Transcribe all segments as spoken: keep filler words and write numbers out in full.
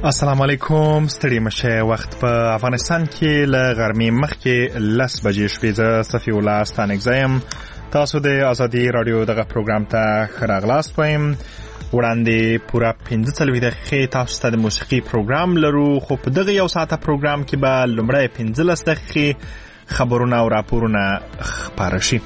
السلام علیکم. ستړي مشه. وخت په افغانستان کې له غرمې مخکې لس بجې شوې. زه صفي الله ستانکزی یم. تاسو د ازادي رادیو دغه پروګرام ته ښه راغلاست وایم. وړاندې پوره پنځه څلوېښت دقیقې تاسو ته د موسیقي پروګرام لرو، خو په دغه یو ساعته پروګرام کې به لومړی پنځلس دقیقې خبرونه او راپورونه خپاره شي.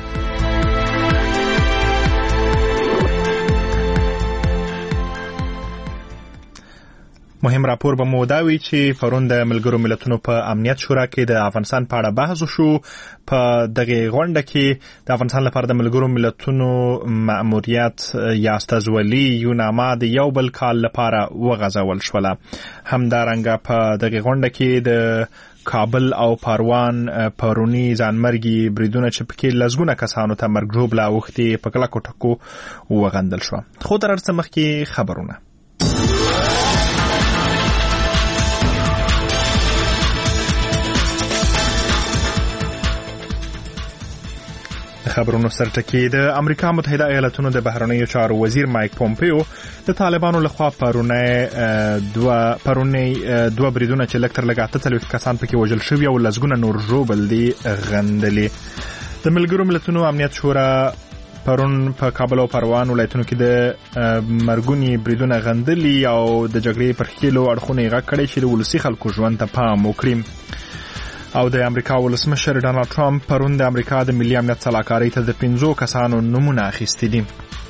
مهم راپور به مو دا وي چې پرون د ملګرو ملتونو په امنیت شورا کې د افغانستان په اړه بحث وشو. په دغه غونډه کې د افغانستان لپاره د ملګرو ملتونو مأموریت یا استازولي یوناما د یو بل کال لپاره وغځول شوله. همدارنګه په دغه غونډه کې د کابل او پروان پرونی ځانمرګي بریدونه چې پکې لزګونه کسانو ته مرګ ژوبله اوښتې په کلکو ټکو وغندل شو. خو تر هر څه مخکې خبرونه. خبرونو سرټکی. د امریکا متحده ایالاتونو د بهرنیو چارو وزیر مایک پومپیو د طالبانو لخوا پرونی دوه پرونی دوه بریدونه چې لکتر لګاته څلوېښت کسان پکې وژل شوي او لزګونه نور ژوبل دي غندلې. د ملګرو ملتونو امنیت شورا پرون په کابل او پروان ولایتونو کې د مرګونی بریدونه غندلي او د جګړې پر خېلو اړخونه غږ کړی چې د ولسي خلکو ژوند ته پام وکړي. او د امریکا ولسمشر ډانلډ ټرمپ پرون د امریکا د ملي امنیت سلاکارۍ ته د پنځو کسانو نومونه اخیستي دي.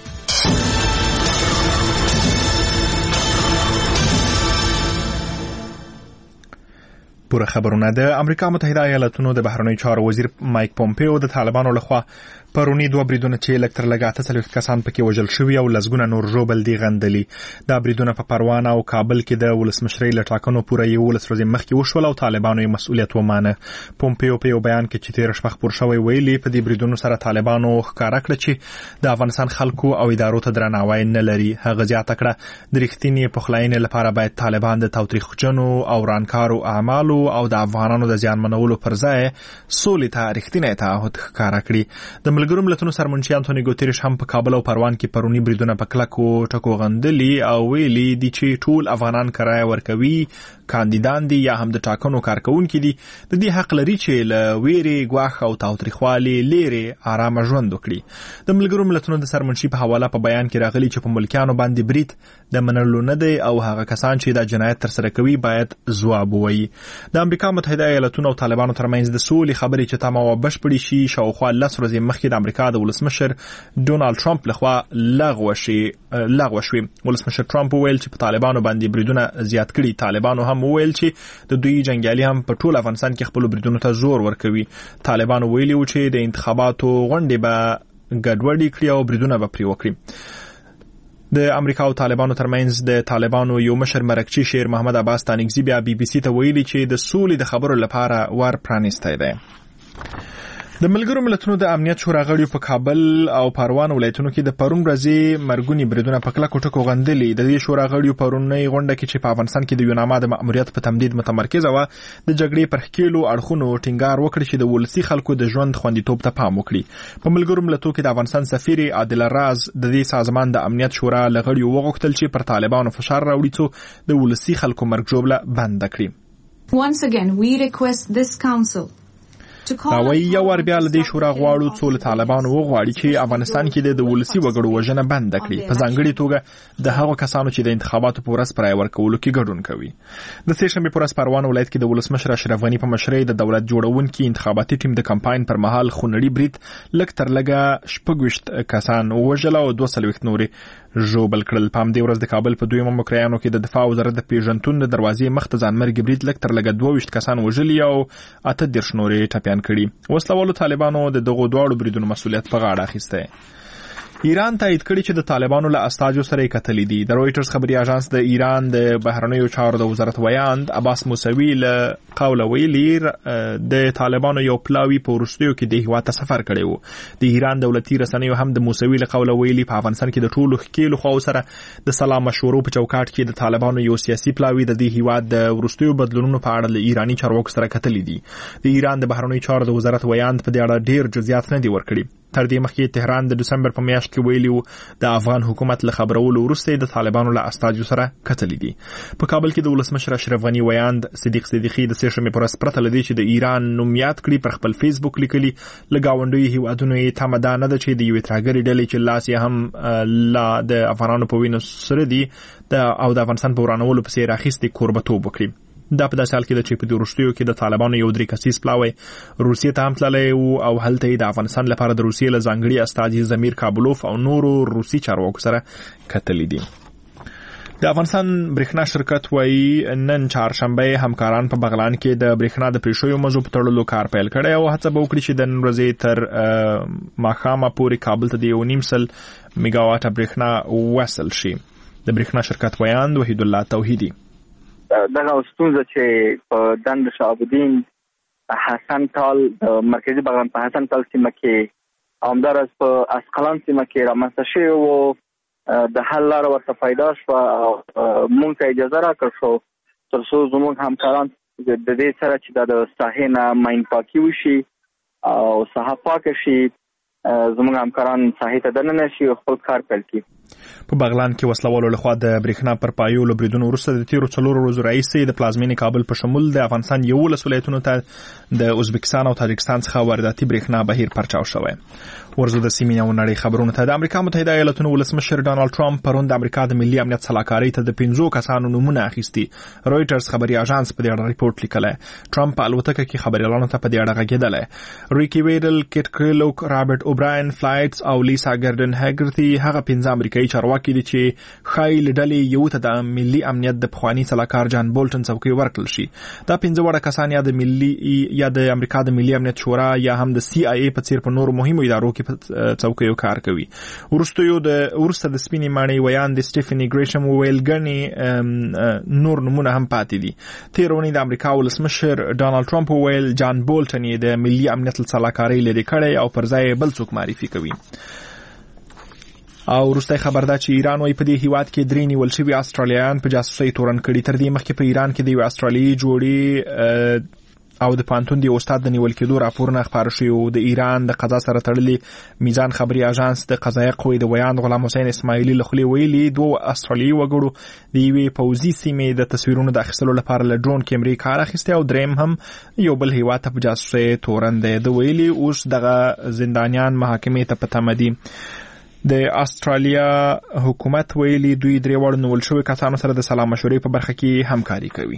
پوره خبرونه. د امریکا متحده ایالاتونو د بهرنیو چارو وزیر مایک پومپیو د طالبانو لخوا پرونی دوه بریدونه چې لکتر لګاته څلوېښت کسان پکې وژل شوي او لزګونه نور ژوبل دي غندلي. دا بریدونه په پروان او کابل کې د ولسمشرۍ له ټاکنو پوره یولس ورځې مخکې وشول او طالبانو یې مسؤلیت ومانه. پومپیو په یو بیان کې چې تېره شپه خپور شوی ویلي په دې بریدونو سره طالبانو ښکاره کړه چې د افغانستان خلکو او ادارو ته درناوی نه لري. هغه زیاته کړه د رښتینې پخلاینې لپاره باید طالبان د تاوتریخجنو او رانکارو اعمالو او د افغانانو د زیانمنولو پر ځای سولې ته رښتینی تعهد ښکاره کړي. د ملګرو ملتونو سرمنشي انټونی ګوتریش هم په کابل او پروان کې پرونی بریدونه په کلکو ټکو غندلي او ویلي دي چې ټول افغانان کرایه ورکوي، کاندیدان دي یا هم د ټاکنو کارکونکي دي، د دې حق لري چې له ویرې، ګواښ او تاوتریخوالي لرې آرامه ژوند وکړي. د ملګرو ملتونو د سرمنشي په حواله په بیان کې راغلي چې په ملکیانو باندې برید د منلو نه دی او هغه کسان چې دا جنایت ترسره کوي باید ځواب ووایي. د امریکا متحده ایالاتونو او طالبانو ترمنځ د سولې خبرې چې تمه او بشپړې شي شاوخوا لس ورځې مخکې د امریکا د ولسمشر ډونالډ ټرمپ لخوا لغوه شي لغوه شوې. ولسمشر ټرمپ وویل چې په طالبانو باندې بریدونه زیات کړي. طالبانو هم وویل چې د دوی جنگیالي هم په ټول افغانستان کې خپل بریدونو ته زور ورکوي. طالبانو ویلي و چې د انتخاباتو غونډې به ګډوډي کړي او بریدونه به پرې وکړي. د امریکا او طالبانو ترمنځ د طالبانو یو مشر مرکچی شیر محمد عباس ستانکزی بیا بي بي سي ته ویلي چې د سولې د خبرو لپاره ور پرانیستی دی. د ملګرو ملتونو د امنیت شورا غړي په کابل او پروان ولایتونو کې د پرون ورځې مرګونی بریدونه په کلکو ټکو غندلي. د دې شورا غړي پرونی غونډه کې چې په افغانستان کې د یوناما د مأموریت په تمدید متمرکزه و د جګړې پر خېلو اړخونو ټینګار وکړ چې د ولسي خلکو د ژوند خوندیتوب ته پام وکړي. په ملګرو ملتونو کې د افغانستان سفیر عادل راز د دې سازمان د امنیت شورا لغړي وغوښتل چې پر طالبانو فشار راوړي څو د ولسي خلکو مرګ ژوبله بند کړي. Once again we request this council راوی یو ور بیا له دې شورا غواړو څو له طالبانو وغواړي چې افغانستان کې د ولسي وګړو وژنه بند کړي، په ځانګړي توګه د هغو کسانو چې د انتخاباتو په ورځ پر ورکولو کې ګډون کوي. د سې شنبې په ورځ پروان ولایت کې د ولسمشر اشرف غني په مشرۍ د دولت جوړونکي انتخاباتي ټیم د کمپاین پر مهال خونړي برید لږ تر لږه شپږ ویشت کسان ووژل او دوه څلوېښت نورې ژوبل کړل. په همدې ورځ د کابل په دویمه مکریانو کې د دفاع وزارت د پیژنتون د دروازې مخ ته ځانمرګي برید لږ تر لږه دوه ویشت کسان وژلي او اته دېرش نورې ټپیان کړي. وسلوالو طالبانو د دغو دواړو بریدونو مسؤلیت په غاړه اخیستی. ایران تایید کړي چې د طالبانو له استازو سره یې کتلي دي. د رویټرز خبري اژانس د ایران د بهرنیو چارو د وزارت ویاند عباس موسوي له قوله ویلي د طالبانو یو پلاوی په وروستیو کې د هیواد ته سفر کړی و. د ایران دولتي رسنیو هم د موسوي له قوله ویلي په افغانستان کې د ټولو ښکېلو خواو سره د سلا مشورو په چوکاټ کې د طالبانو یو سیاسي پلاوی د دې هیواد د وروستیو بدلونونو په اړه له ایراني چارواکو سره کتلي دي. د ایران د بهرنیو چارو د وزارت ویاند په دې اړه ډېر جزئیات نه دي ورکړي. تر دې مخکې تهران د دسمبر په میاشت کې ویلي د افغان حکومت له خبرولو وروسته د طالبانو له استازو سره کتلې دي. په کابل کې د ولسمشر اشرف غنی ویاند صدیق صدیقی د سېشمې پر پرته لدی چې د ایران نوم یاد کړي پر خپل فیسبوک لیکلي لګاونډوي هیوادونو یې تمه نه ده چې د یوې ترهګرې ډلې چې لاس یې هم لا د افغانانو په وینو سره دي او د افغانستان په ورانولو پسې راخیستې کوربتوب وکړي. دا په داسې حال کې د چې په دې وروستیو کې د طالبانو یو درې کسیز پلاوی روسیې ته هم تللی او هلته یې د افغانستان لپاره د روسیې له ځانګړي استازي زمیر کابلوف او نورو روسي چارواکو سره کتلي دي. د افغانستان برېښنا شرکت وایي نن چهارشنبه همکاران په بغلان کې د برېښنا د پریښیو موضوع په تړلو کار پیل کړی او هڅه به وکړي چې د نن ورځې تر ماښامه پورې کابل ته د یو نیم سل میګاواټه برېښنا وصل شي. د برېښنا شرکت ویاند وحید الله توحیدي دغه ستونزه چې په دند شعبالدین حسن تال مرکزی بغلان په حسن تال سیمه کې همدارس په اسقلان سیمه کې رامنځته شوی و د حل لاره ورته پیدا شوه او موږ ته اجازه راکړل شو تر څو زموږ همکاران د دې سره چې د ساحې نه ماین پاکي وشي او ساحه پاکه شي زموږ همکاران ساحې ته دننه شي او خپل کار پیل کړي. په بغلان کې وسلوالو لخوا د برېښنا پر پایو له بریدونو وروسته د تیرو څلورو ورځو راهیسې د پلازمینې کابل په شمول د افغانستان یولس ولایتونو ته د ازبکستان او تاجکستان څخه وارداتي برېښنا بهیر پرچاو شوی. ورځو د سیمې او نړۍ خبرونو ته د امریکا متحده ایالاتونو ولسمشر ډانلډ ټرمپ پرون د امریکا د ملي امنیت سلاکارۍ ته د پنځو کسانو نومونه اخیستي. رويټرز خبري اژانس په دې اړه ریپورت لیکلی. ټرمپ په الوتکه کې خبريالانو ته په دې اړه غږېدلی. ریکی ویډل، کیټ کریلوک، رابرټ اوبراین فلایټس او لیسا ګردن هاګرتي هغه پنځه امریکایي چارواکي دي چې خای لډلې یو ته د ملي امنیت د پخوانی سلاکار جان بولټن څوکۍ ورکړل شي. دا پنځه وړه کسان یا د ملي یا د امریکا د ملي امنیت شورا یا هم د سی آی ای په څیر په نورو مهمو ادارو کې په څوکۍ کار کوي. ورسته یو د ورسته د سپینې ماڼۍ ویان د سټیفنی ګریشم ویل ګنی نور نمونه هم پاتې دي. تیرونی د امریکا ولسمشر ډانلډ ټرمپ ویل جان بولټن یې د ملي امنیت سلاکارۍ لري کړی او پر ځای بل څوک معرفي کوي. او وروستی خبر دا چې ایران وايي په دې هیواد کې درې نیول شوي استرالیایان په جاسوسۍ تورن کړي. تر دې مخکې په ایران کې د یو استرالیایي جوړې او د پانتون دی استاد د نیول کېدو راپورونه خپاره شوي او د ایران د قضا سره تړلي میزان خبري اژانس د قضایي قوې د ویاند غلام حسین اسماعیلي له خولې ویلي دوه استرالیایي وګړو د یوې پوځي سیمې د تصویرونو د اخیستلو لپاره له ډرون کیمرې کار اخیستی او دریم هم یو بل هیواد ته په جاسوسۍ تورن دی. د ویلي اوس دغه زندانیان محاکمې ته په تمه دي. د استرالیا حکومت ویلي دوی درې وړ نیول شوي کسانو سره د سلا مشورې په برخه کې همکاري کوي.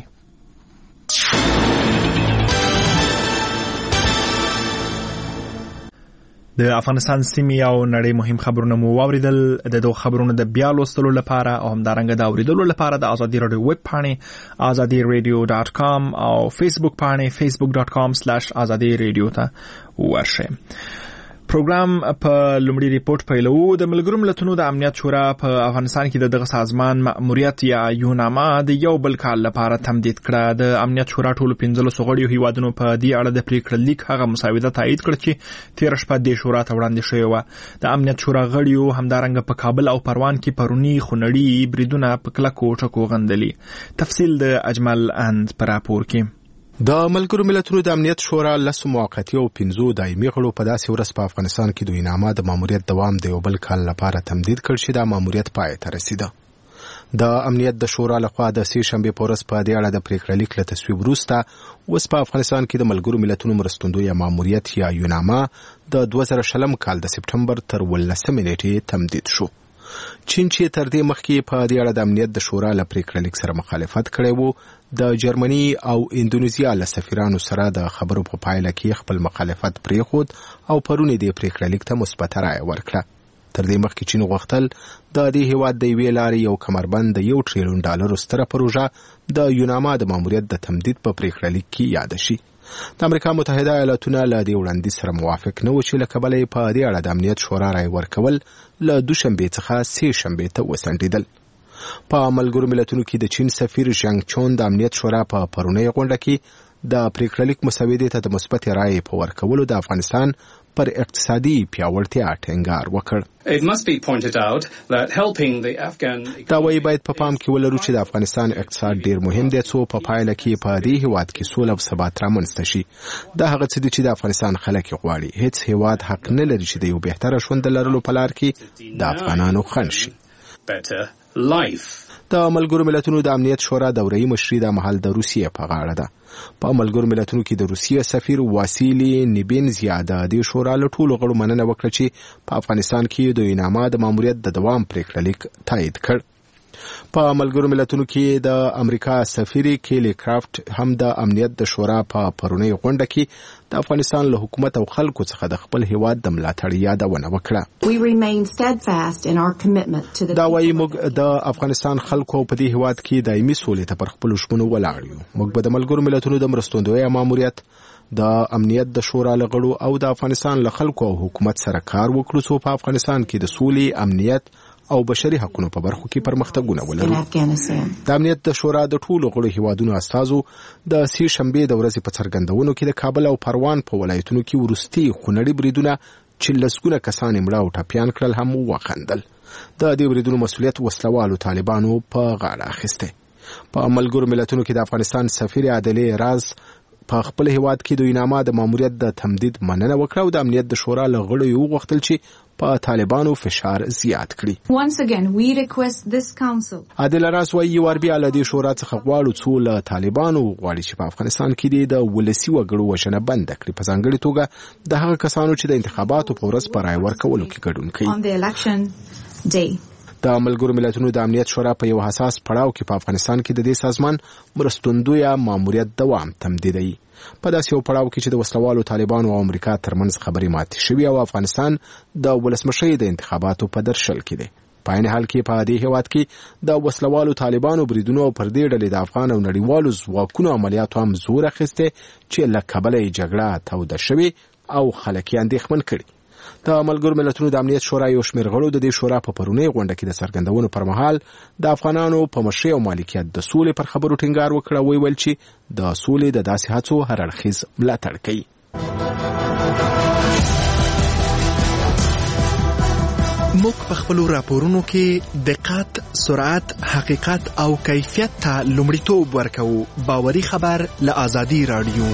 د افغانستان سیمې او نړۍ مهم خبرونه مو واوریدل. د دوه خبرونو د بیا لوستلو لپاره او همدارنګه د اوریدلو لپاره د ازادي رادیو ویب پاڼې ازادي رادیو ډاټ کام او فیسبوک پاڼې فیسبوک ډاټ کام سلیش ازادي رادیو ته ورشئ. پروګرام په لومړي ریپورت پیلو. د ملګرو ملتونو د امنیت شورا په افغانستان کې د دغه سازمان مأموریت یا یوناما د یو بل کال لپاره تمدید کړه. د امنیت شورا ټولو پنځلسو غړیو هیوادونو په دې اړه د پریکړه لیک هغه مساوده تایید کړ چې تیر شپه د شورا ته وړاندې شوی و. د امنیت شورا غړیو همدارنګه په کابل او پروان کې پرونی خونړي بریدونه په کلکو ټکو غندلي. تفصیل د اجمل اند پر راپور کې. د ملګرو ملتونو د امنیت شورا لسو موقتی او پنځو دایمي غړو په داسې ورځ په افغانستان کې د یوناما د ماموریت دوام د یو بل کال لپاره تمدید کړ چې دا ماموریت پای ته رسیده. د امنیت د شورا لخوا د سې شنبې په ورځ په دې اړه د پریکړه لیک له تصویب وروسته اوس په افغانستان کې د ملګرو ملتونو مرستندویه ماموریت یا یوناما د دوه زره شلم کال د سپټمبر تر ولسمې نیټې تمدید شو. چین چې تر دې مخکې په دې اړه د امنیت د شورا له پریکړه لیک سره مخالفت کړی وو، د جرمني او اندونیزیا له سفیرانو سره د خبرو په پایله کې خپل مخالفت پرېښود او پرون یې د پریکړه لیک ته مثبته رایه ورکړه. تر دې مخکې چین غوښتل د دې هیواد د یوې لارې یو کمربند د یو ټریلیون ډالرو ستره پروژه د یوناما د ماموریت د تمدید په پریکړه لیک کې یاد شي. د امریکا متحده ایالاتونه له دې وړاندیز سره موافق نه و چې له کبله یې په دې اړه د امنیت شورا رایه ورکول له دوشنبې څخه سې شنبې ته وسنډېدل. په ملګرو ملتونو کې د چین سفیر ژانګ چون د امنیت شورا په پرونۍ غونډه کې د پریکړه لیک مسودې ته د مثبت رایې په ورکولو د افغانستان پر اقتصادي پیاوړتیا ټینګار وکړ. It must be pointed out that helping the Afghan دا وایي باید په پام کې ولرو چې د افغانستان اقتصاد ډیر مهم دی څو په پایله کې په دې هیواد کې سوله او ثبات رامنځته شي. دا هغه څه دي چې د افغانستان خلک غواړي. هیڅ هیواد حق نه لري چې د یو بهتره ژوند لرلو په لار کې د افغانانو خنډ شي. د ملګرو ملتونو د امنیت شورا دوره‌ای مشري د محل د روسیې په غاړه ده. په ملګرو ملتونو کې د روسیې سفیر واسیلی نیبینزیا د دې شورا له ټولو غړو مننه وکړه چې په افغانستان کې د انعامات د ماموریت د دوام پریکړه لیک تایید کړ. په ملګرو ملتونو کې د امریکا سفیر کیلی کرافت هم د امنیت د شورا په پرونی غونډه کې د افغانستان له حکومت او خلکو څخه د خپل هیواد د ملاتړ یادونه وکړه. We remain steadfast in our commitment to the دا وایي موږ د افغانستان خلکو په دې هیواد کې دایمي سولې ته پر خپل ژمنو ولاړ یو. موږ به د ملګرو ملتونو د مرستندوی ماموریت د امنیت د شورا له غړو او د افغانستان له خلکو او حکومت سره کار وکړو څو په افغانستان کې د سولې، امنیت او بشري حقوقو په برخو کې پرمختګونه ولرو. د امنیت د شورا د ټولو غړو هیوادونو استازو د سې شنبې د ورځې په څرګندونو کې د کابل او پروان په ولایتونو کې ورستي خونړي بریدونه چې لسګونه کسان مړه او ټپیان کړل هم وخندل. د دې بریدونو مسؤلیت وسلوالو طالبانو په غاړه اخیسته. په ملګرو ملتونو کې د افغانستان سفیر عادلې راز په خپل هیواد کې د انعامات د ماموریت د تمدید مننه وکړه او د امنیت د شورا له غړو یو غوښتل چې په طالبانو فشار زیات کړي. Once again, we request this council. عادل راز وایي یو ور بیا له دې شورا څخه غواړو څو له طالبانو غواړي چې په افغانستان کې د ولسي وګړو وژنه بند کړي، په ځانګړي توګه د هغه کسانو چې د انتخاباتو په ورځ په رای ورکولو کې ګډون کوي. On the election day. د ملګرو ملتونو د امنیت شورا په یو حساس پړاو کې په افغانستان کې د دې سازمان مرستندوی ماموریت دوام تمدیدوي. په داسې یو پړاو کې چې د وسلوالو طالبانو او امریکا ترمنځ خبرې ماتې شوې او افغانستان د ولسمشرۍ د انتخاباتو په درشل کې دی. په عین حال کې په دې هیواد کې د وسلوالو طالبانو بریدونو پر دې ډلې د افغان او نړیوالو ځواکونو عملیاتو هم زور اخیسته چې له کبله یې جګړه توده شوې او خلک یې اندېښمن کړي. د ملګرو ملتونو د امنیت شورا یو شمېر غړو د دې شورا په پرونی غونډه کې د څرګندونو پر مهال د افغانانو په مشرۍ او مالکیت د سولې پر خبرو ټینګار وکړ او ویل چې د سولې د داسې هڅو هر اړخیز ملاتړ کوي. موږ په خپلو راپورونو کې دقت، سرعت، حقیقت او کیفیت ته لومړیتوب ورکوو. باوري خبر له آزادي رادیو.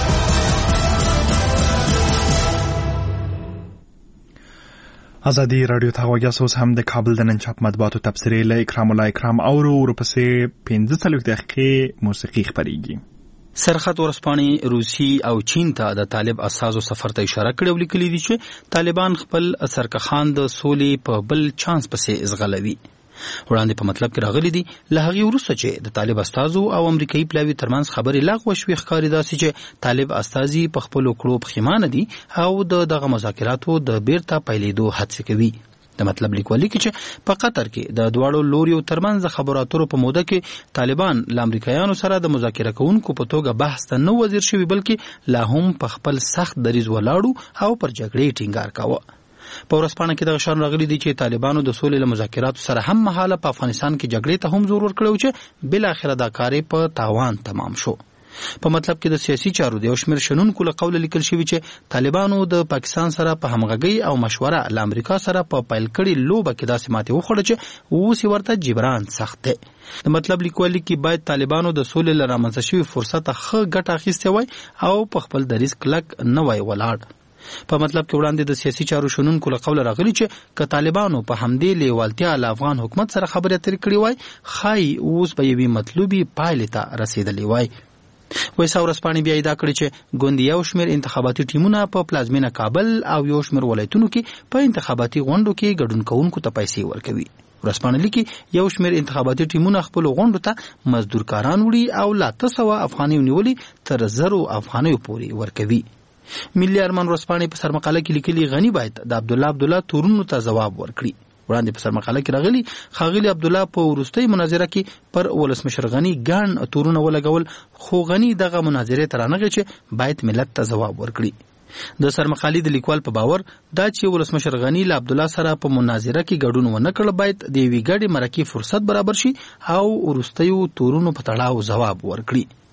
آزادي رادیو ته غوږی اوس هم د کابل د نن چاپ مطبوعاتو تبصرې له اکرام الله اکرام اورو ورپسې پنځه څلوېښت دقیقې موسیقي خپرېږي. سرخط ورځپاڼې روسي او چین ته د طالب اساسو سفر ته اشاره کړې او لیکلي دي چې طالبان خپل سرکخان د سولې په بل چانس پسې ازغلوي. وړاندې په مطلب کې راغلي دي له هغې وروسته چې د طالب استازو او امریکایي پلاوي ترمنځ خبرې لغوه شوې ښکاري داسې چې طالب استازي په خپلو کړو پښیمانه دي او د دغه مذاکراتو د بیرته پیلېدو هڅې کوي. د مطلب لیکوال لیکي چې په قطر کې د دواړو لوریو ترمنځ خبرو اترو په موده کې طالبان له امریکایانو سره د مذاکره کوونکو په توګه بحث ته نه وزیر شوي بلکې لا هم په خپل سخت دریځ ولاړو او پر جګړې ټینګار کاوه. په ورځپاڼه کې دغه شان راغلي دي چې طالبانو د سولې له مذاکراتو سره هم مهاله په افغانستان کې جګړې ته هم زور ورکړی چې بل اخره دا کار په تاوان تمام شو. په مطلب کې د سیاسي چارو د یو شمېر شنونکو له قوله لیکل شوي چې طالبانو د پاکستان سره په همغږۍ او مشوره له امریکا سره په پیل کړې لوبه کې داسې ماتې وخوړه چې اوس یې ورته جبران سخت دی. د مطلب لیکوال لیکي باید طالبانو د سولې له رامنځته شوي فرصته ښه ګټه اخیستې وای او په خپل دریځ کلک نه وای ولاړ. په مطلب کې وړاندې د سیاسي چارو شنونکو له قوله راغلي چې که طالبانو په همدې لیوالتیا له افغان حکومت سره خبرې اترې کړې وای ښایي اوس به یوې مطلوبې پایلې ته رسېدلی وای. ویسا ورځپاڼې بیا ادعا کړې چې ګوندې یو شمېر انتخاباتي ټیمونه په پلازمینه کابل او یو شمېر ولایتونو کې په انتخاباتي غونډو کې ګډون کوونکو ته پیسې ورکوي. ورځپاڼه لیکي یو شمېر انتخاباتي ټیمونه خپلو غونډو ته مزدور کاران وړي او له اته سوه افغانۍ نیولې تر زرو افغانیو پورې ورکوي. ملي ارمان ورځپاڼې په سرمقاله کې لیکلي غني باید د عبدالله عبدالله تورونو ته ځواب ورکړي. وړاندې په سرمقاله کې راغلي ښاغلي عبدالله په وروستۍ مناظره کې پر ولسمشر غني ګڼ تورونه ولګول خو غني دغه مناظرې ته رانغی چې باید ملت ته ځواب ورکړي. د سرمقالې د لیکوال په باور دا چې ولسمشر غني له عبدالله سره په مناظره کې ګډون ونه کړ باید د یوې ګډې مرکې فرصت برابر شي او وروستیو تورونو په تړاو ځواب ورکړي.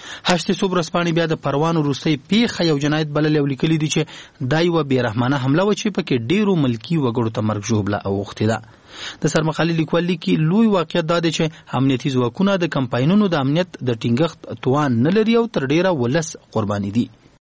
هشت صبح رسپانې بیا د پروان وروستۍ پیښه یو جنایت بللې او لیکلي دي چې دا یوه بېرحمانه حمله وه چې پکې ډېرو ملکي وګړو ته مرګ ژوبله اوښتې ده. د سرمقالي لیکوال لیکي لوی واقعیت دا دی چې امنیتي ځواکونه د کمپاینونو د امنیت د ټینګښت توان نه لري او تر ډېره ولس قرباني دي.